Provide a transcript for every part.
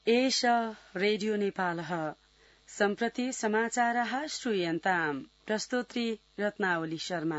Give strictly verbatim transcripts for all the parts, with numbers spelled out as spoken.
एष रेडियो नेपालः सम्प्रति समाचाराः श्रूयन्ताम् प्रस्तोत्री रत्नावली शर्मा।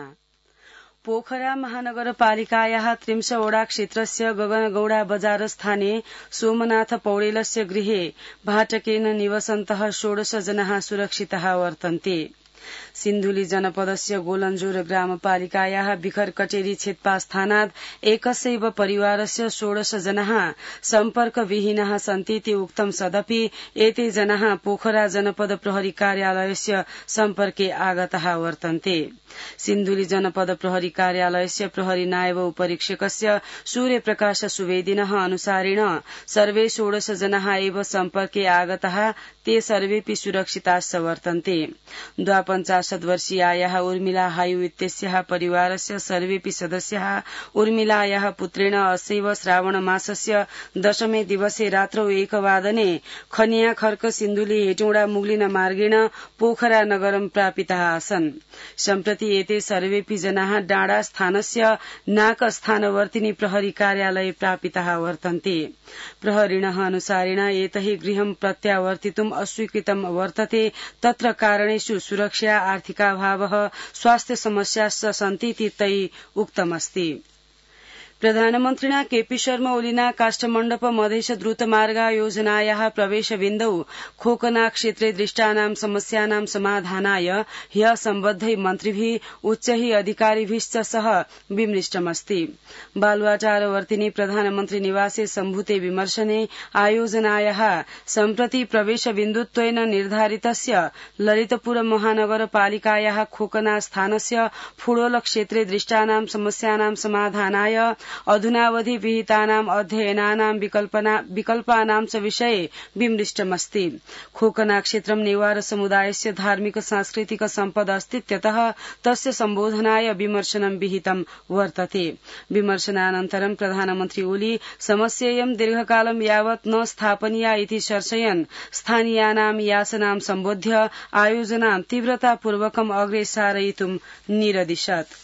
पोखरा महानगरपालिकायाः त्रिंशवोडा क्षेत्रस्य गगनगौडा बजार स्थाने सोमनाथ पौडेलस्य गृहे भाटकेन निवसन्तः षोडश जनाः सुरक्षिताः वर्तन्ते। सिन्धुली जनपदस्य गोलञ्जोर ग्रामपालिकायाः बिखर कटेरी छेत्पा स्थानात् एकस्यैव परिवारस्य षोडश जनाः सम्पर्कविहीनाः सन्तीति उक्तं सदपि एते जनाः पोखरा जनपद प्रहरी कार्यालयस्य सम्पर्के आगताः वर्तन्ते। सिन्धुली जनपद प्रहरी कार्यालयस्य प्रहरी नायब उपरीक्षकस्य सूर्यप्रकाश सुवेदिनः अनुसारेण सर्वे षोडश जनाः एव सम्पर्के आगताः ते सर्वेऽपि सुरक्षिताश्च वर्तन्ते। द्वापञ्चाशत् वर्षीयायाः उर्मिला हायु इत्यस्याः परिवारस्य सर्वेऽपि सदस्याः उर्मिलायाः पुत्रेण असैव श्रावण मासस्य दशमे दिवसे रात्रौ एकवादने खनिया खर्क सिन्धुली हेटौडा मुगलिन मार्गेण पोखरा नगरं प्रापिताः आसन्। सम्प्रति एते सर्वेऽपि जनाः डाँडा स्थानस्य नाक स्थानवर्तिनी प्रहरी कार्यालये प्रापिताः वर्तन्ते। प्रहरिणः अनुसारेण एतैः गृहं प्रत्यावर्तितुम् अस्वीकृतं वर्तते। तत्र कारणेषु सुरक्षा, आर्थिकाभावः, स्वास्थ्य समस्याश्च सन्तीति तैः उक्तमस्ति। प्रधानमन्त्रिणा केपी शर्मा ओलीना काष्ठमण्डप मधेश द्रुतमार्ग योजनायाः प्रवेशबिन्दौ खोकना क्षेत्रे दृष्टानां समस्यानां समाधानाय ह्यः सम्बद्धै मन्त्रिभिः उच्चैः अधिकारिभिश्च सह विमृष्टमस्ति। बालुवाटारवर्तिनी प्रधानमन्त्री निवासे सम्भूते विमर्शने आयोजनायाः सम्प्रति प्रवेशबिन्दुत्वेन निर्धारितस्य ललितपुर महानगरपालिकायाः खोकना स्थानस्य फुडोल क्षेत्रे दृष्टानां समस्यानां समाधानाय अधुनावधि विहितानाम् अध्ययनानां विकल्पानां च विषये विमृष्टमस्ति। खोकना क्षेत्रं नेवार समुदायस्य धार्मिक सांस्कृतिक सम्पद अस्तीत्यतः तस्य सम्बोधनाय विमर्शनं विहितं वर्तते। विमर्शनानन्तरं प्रधानमन्त्री ओली समस्येयं दीर्घकालं यावत् न स्थापनीया इति शर्षयन् स्थानीयानां याचनां सम्बोध्य आयोजनां तीव्रतापूर्वकम् अग्रे सारयितुं निरदिशत्।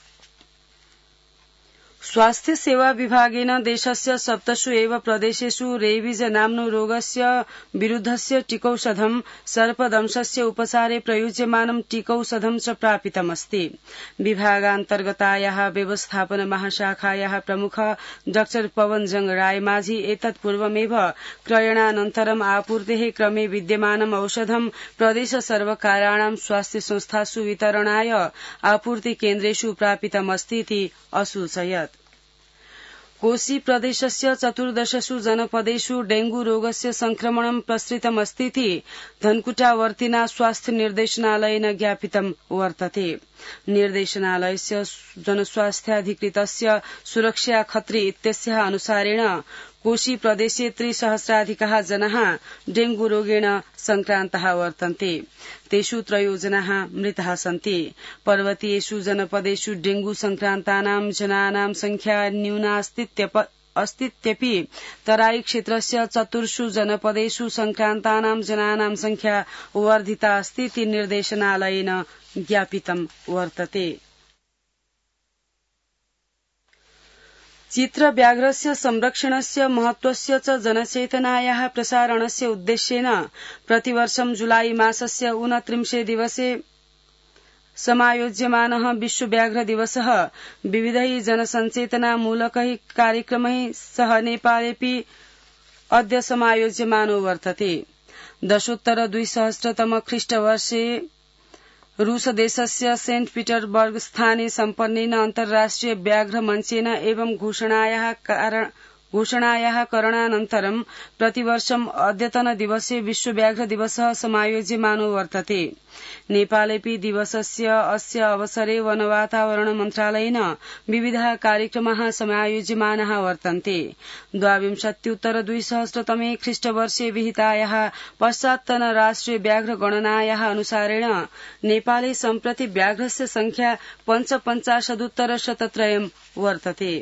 स्वास्थ्य सेवा विभागेन देशस्य सप्तसु एव प्रदेशेषु रेबीज नाम्नो रोगस्य विरुद्धस्य टीकौषधं सर्पदंशस्य उपचारे प्रयुज्यमानं टीकौषधं च प्रापितमस्ति। विभागान्तर्गतायाः व्यवस्थापन महाशाखायाः प्रमुख डाक्टर पवनजंग रायमाझी एतत् पूर्वमेव क्रयणानन्तरम् आपूर्तेः क्रमे विद्यमानम् औषधं प्रदेश सर्वकाराणां स्वास्थ्य संस्थासु वितरणाय आपूर्ति केन्द्रेषु प्रापितमस्तीति असूचयत्। कोशी प्रदेशस्य चतुर्दशसु जनपदेषु डेंगू रोगस्य संक्रमणं प्रसृतमस्तीति धनकुटावर्तिना स्वास्थ्य निर्देशनालयेन ज्ञापितं वर्तते। निर्देशनालयस्य जनस्वास्थ्याधिकृतस्य सुरक्षा खत्री इत्यस्याः अनुसारेण कोशी प्रदेशे त्रिसहस्राधिकाः जनाः डेंगू रोगेण संक्रान्ताः वर्तन्ते। तेषु त्रयो जनाः मृताः सन्ति। पर्वतीयेषु जनपदेषु डेंगू संक्रान्तानां जनानां संख्या न्यूना अस्तीत्यपि तराई क्षेत्रस्य चतुर्षु जनपदेषु संक्रान्तानां जनानां संख्या वर्धिता अस्तीति निर्देशनालयेन ज्ञापितं वर्तते। चित्रव्याघ्रस्य संरक्षणस्य महत्वस्य च जनचेतनायाः प्रसारणस्य उद्देश्येन प्रतिवर्षं जुलाई मासस्य ऊनत्रिंशे दिवसे समायोज्यमानः विश्वव्याघ्र दिवसः विविधैः जनसंचेतनामूलकैः कार्यक्रमैः सह नेपालेऽपि अद्य समायोज्यमानो वर्तते। दशोत्तर द्विसहस्रतम ख्रीष्टवर्षे रूस देशस्य सेंट पीटरबर्ग स्थाने सम्पन्नेन अन्तर्राष्ट्रिय व्याघ्र मञ्चेन एवं घोषणायाः कारण घोषणायाः करणानन्तरं प्रतिवर्षम् अद्यतन दिवसे विश्वव्याघ्र दिवसः समायोज्यमानो वर्तते। नेपालेऽपि दिवसस्य अस्य अवसरे वनवातावरण मन्त्रालयेन विविधाः कार्यक्रमाः समायोज्यमानाः वर्तन्ते। द्वाविंशत्युत्तर द्विसहस्रतमे ख्रीष्टवर्षे विहितायाः पश्चात्तन राष्ट्रिय व्याघ्र गणनायाः अनुसारेण नेपाले सम्प्रति व्याघ्रस्य संख्या पञ्चपञ्चाशदुत्तर शतत्रयं वर्तते।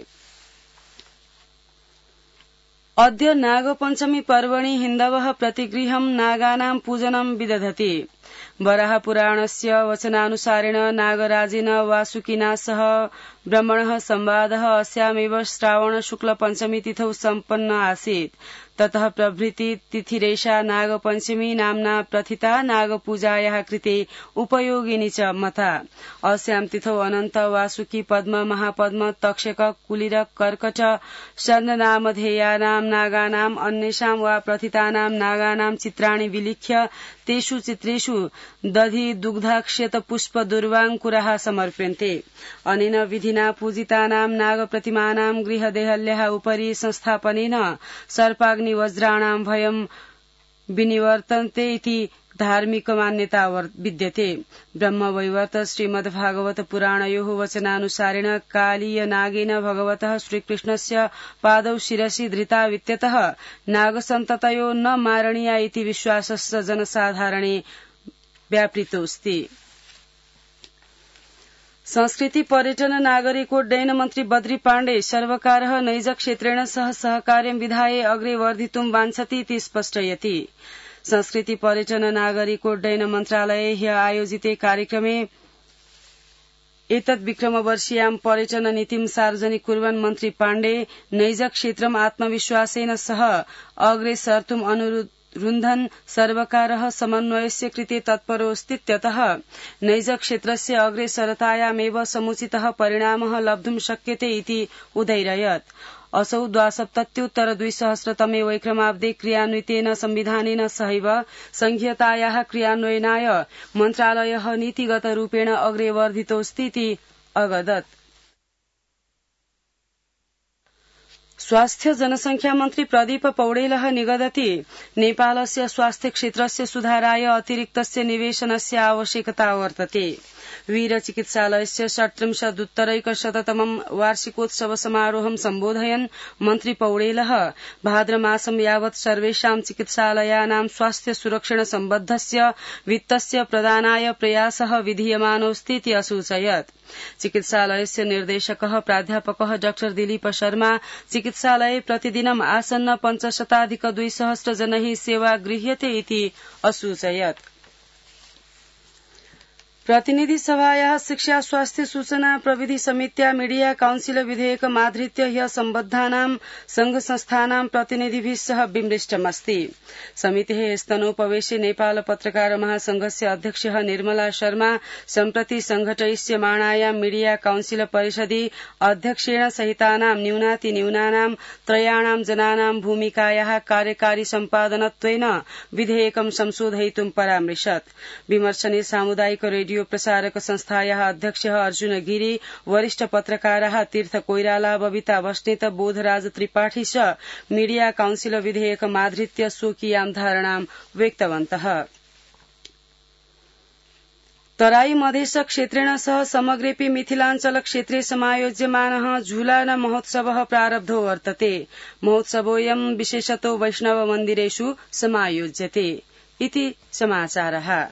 अद्य नागपञ्चमी पर्वणि हिन्दवः प्रतिगृहं नागानां पूजनं विदधति। वराहपुराणस्य वचनानुसारेण नागराजेन वासुकिना सह ब्रह्मणः संवादः अस्यामेव श्रावण शुक्ल पञ्चमी तिथौ सम्पन्न आसीत्। ततः प्रभृति तिथिरेषा नागपञ्चमी नाम्ना प्रथिता नागपूजायाः कृते उपयोगिनी च मता। अस्यां तिथौ अनन्त वासुकी पद्म महापद्म तक्षक कुलिर कर्कट शर्णनामधेयानां नागानाम् अन्येषां वा प्रथितानां नागानां चित्राणि विलिख्य तेषु चित्रेषु दधि दुग्धाक्षत पुष्प दुर्वाङ्कुराः समर्प्यन्ते। अनेन विधिना पूजितानां नागप्रतिमानां गृहदेहल्याः उपरि संस्थापनेन सर्पाग्नि वज्राणां भयं विनिवर्तन्ते इति धार्मिक मान्यता विद्यते। ब्रह्मवैवर्त श्रीमद्भागवत पुराणयोः वचनानुसारेण कालीय नागेन भगवतः श्रीकृष्णस्य पादौ शिरसि धृता वित्यतः नागसन्ततयो न मारणीया इति विश्वासस्य जनसाधारणे व्यापृतोऽस्ति। संस्कृति पर्यटन नागरिकोड्डयन मन्त्री बद्री पाण्डे सर्वकारः नैजक्षेत्रेण सह सहकार्यं विधाय अग्रे वर्धितुं वाञ्छति इति स्पष्टयति। संस्कृति पर्यटन नागरिकोड्डयन मन्त्रालये ह्य आयोजिते कार्यक्रमे एतद् विक्रमवर्षीयां पर्यटन नीतिं सार्वजनिक कुर्वन् मन्त्री पाण्डे नैजक्षेत्रम् आत्मविश्वासेन सह अग्रे सर्तुम् अनुरोध रुन्धन् सर्वकारः समन्वयस्य कृते तत्परोऽस्तीत्यतः नैजक्षेत्रस्य अग्रेसरतायामेव समुचितः परिणामः लब्धुं शक्यते इति उदैरयत्। असौ द्वासप्तत्युत्तर द्विसहस्रतमे वैक्रमाब्दे क्रियान्वितेन संविधानेन सहैव संघीयतायाः क्रियान्वयनाय मन्त्रालयः नीतिगतरूपेण अग्रे वर्धितोऽस्तीति अवदत्। स्वास्थ्य जनसंख्या मन्त्री प्रदीप पौडेलः निगदति नेपालस्य स्वास्थ्य क्षेत्रस्य सुधाराय अतिरिक्तस्य निवेशनस्य आवश्यकता वर्तते। वीर चिकित्सालयस्य षट्त्रिंशदुत्तरैकशततमं वार्षिकोत्सव समारोहं सम्बोधयन् मन्त्री पौडेलः भाद्रमासं यावत् सर्वेषां चिकित्सालयानां स्वास्थ्य सुरक्षण सम्बद्धस्य वित्तस्य प्रदानाय प्रयासः विधीयमानोऽस्तीति असूचयत्। चिकित्सालयस्य निर्देशकः प्राध्यापकः डॉक्टर दिलीप शर्मा चिकित्सालये प्रतिदिनम् आसन्न पञ्चशताधिक द्विसहस्र जनैः सेवा गृह्यते इति असूचयत्। प्रतिनिधि सभायाः शिक्षा स्वास्थ्य सूचना प्रविधि समित्या मीडिया काउन्सिल विधेयकमाधृत्य ह्यः सम्बद्धानां संघ संस्थानां प्रतिनिधिभिः सह विमृष्टमस्ति। समितेः स्तनोपवेशे नेपाल पत्रकार महासंघस्य अध्यक्षः निर्मला शर्मा सम्प्रति संघटयिष्यमाणायां मीडिया काउन्सिल परिषदि अध्यक्षेण सहितानां न्यूनातिन्यूनानां त्रयाणां जनानां भूमिकायाः कार्यकारी सम्पादनत्वेन विधेयकं संशोधयितुं परामृशत्। विमर्शने सामुदायिक रेडियो प्रसारक संस्थायाः अध्यक्षः अर्जुन गिरी, वरिष्ठ पत्रकाराः तीर्थ कोइराला, बबिता बस्नेत, बोधराज त्रिपाठी च मीडिया काउन्सिल विधेयकमाधृत्य स्वकीयां धारणां व्यक्तवन्तः। तराई मधेश क्षेत्रेण सह समग्रेऽपि मिथिलाञ्चल क्षेत्रे समायोज्यमानः झूलन महोत्सवः प्रारब्धो वर्तते। महोत्सवोऽयं विशेषतो वैष्णव मन्दिरेषु समायोज्यते इति समाचारः।